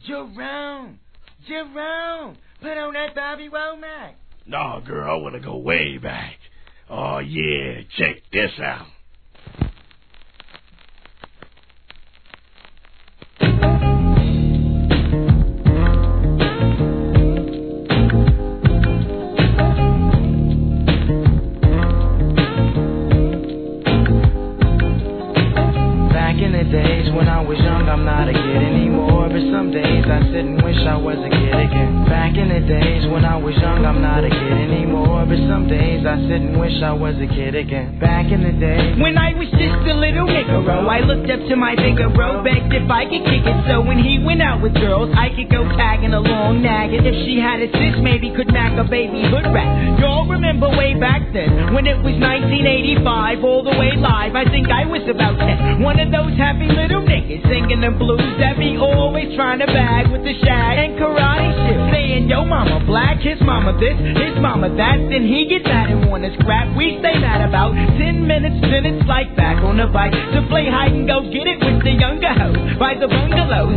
Jerome, put on that Bobby Womack. Nah, girl, I want to go way back. Oh, yeah, check this out. Back in the days when I was young, I'm not a kid anymore. But some days I sit and wish I was a kid again. Back in the days when I was young, I'm not a kid anymore. But some days I sit and wish I was a kid again. Back in the days when I was just a little niggero, I looked up to my bigger bro, begged if I could kick it. So when he went out with girls, I could go tagging along, nagging. If she had a sis, maybe could knack a baby hood rat. Y'all remember way back then, when it was 1985, all the way live. I think I was about 10. One of those happy little niggas singing the blues that be always trying to bag with the shag and karate shit, saying yo mama black, his mama this, his mama that. Then he gets mad and wanna scrap. We stay mad about 10 minutes, then it's like back on the bike to play hide and go get it with the younger hoes by the bungalows.